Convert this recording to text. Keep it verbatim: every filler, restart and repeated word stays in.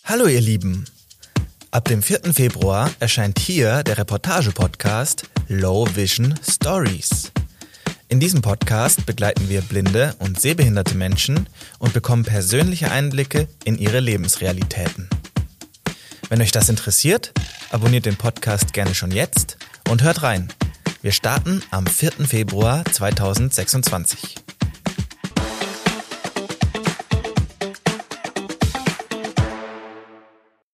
Hallo ihr Lieben! Ab dem vierten Februar erscheint hier der Reportage-Podcast Low Vision Stories. In diesem Podcast begleiten wir blinde und sehbehinderte Menschen und bekommen persönliche Einblicke in ihre Lebensrealitäten. Wenn euch das interessiert, abonniert den Podcast gerne schon jetzt und hört rein. Wir starten am vierten Februar zweitausendsechsundzwanzig.